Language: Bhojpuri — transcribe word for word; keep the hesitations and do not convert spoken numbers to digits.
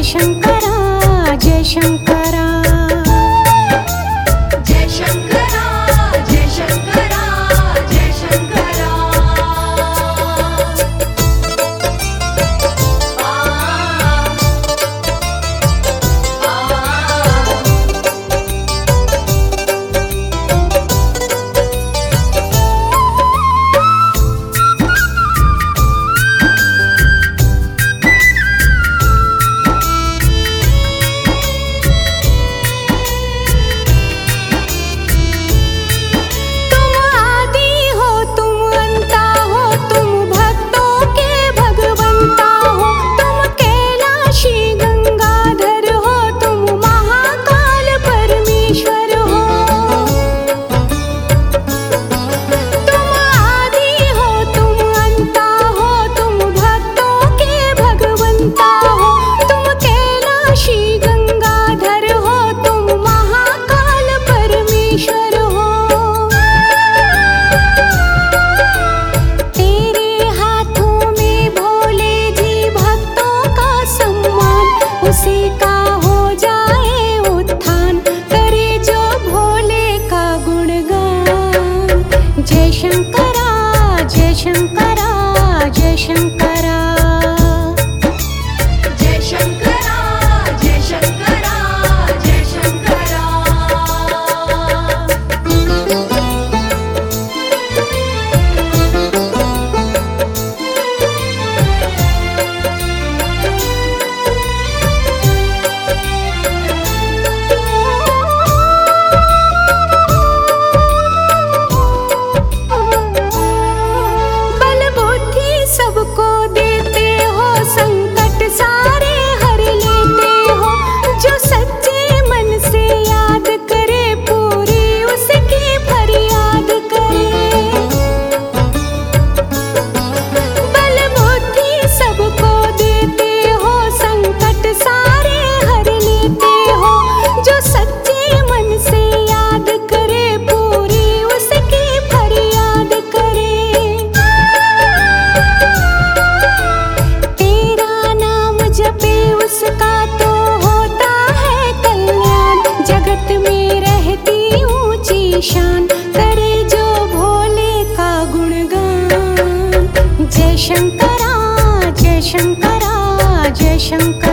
शंकरा जय शंकरा जय शंकरा जय शंकरा जय शंकरा आ आ जय शंकरा जय शंकरा जय शंकरा जय शंकरा जय शंकरा जय शंकरा सबको देते हो संकट सारे हर लेते हो जो सच्चे मन से याद करे पूरी उसकी फरियाद करे बल बुद्धि सबको देते हो संकट सारे हर लेते हो जो सच्चे मन से याद करे पूरी उसकी फरियाद करे जपे उसका तो होता है कल्याण जगत में रहती ऊंची शान करे जो भोले का गुणगान जय शंकरा जय शंकरा जय शंकरा